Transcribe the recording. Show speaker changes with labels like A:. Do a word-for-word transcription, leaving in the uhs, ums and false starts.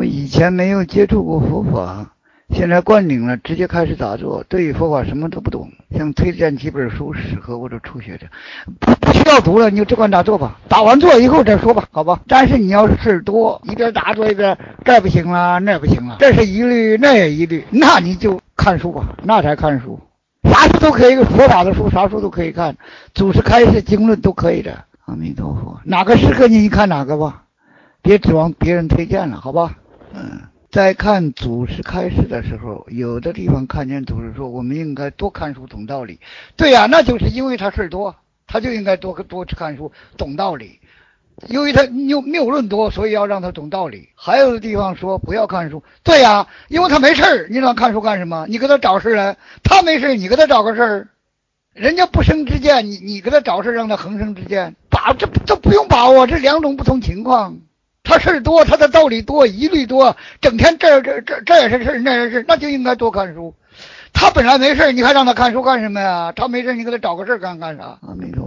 A: 以前没有接触过佛法，现在灌顶了，直接开始打坐，对于佛法什么都不懂，想推荐几本书适合我这初学者，不不需要读了，你就只管打坐吧，打完坐以后再说吧，好吧？但是你要是事多，一边打坐一边这不行了那不行了，这是一律那也一律，那你就看书吧，那才看书，啥书都可以，佛法的书啥书都可以看，祖师开示经论都可以的。阿弥陀佛，哪个适合你你看哪个吧，别指望别人推荐了，好吧？嗯。在看祖师开示的时候，有的地方看见祖师说我们应该多看书懂道理。对呀、啊，那就是因为他事多，他就应该多多看书懂道理。由于他谬谬论多，所以要让他懂道理。还有的地方说不要看书，对呀、啊，因为他没事，你让他看书干什么？你给他找事来，他没事，你给他找个事儿。人家不生之见，你你给他找事让他恒生之见，把这这不用把握，这两种不同情况。他事多，他的道理多，疑虑多，整天这这这这也是事，那也是事，那就应该多看书。他本来没事，你还让他看书干什么呀？他没事，你给他找个事干干啥？阿弥陀佛。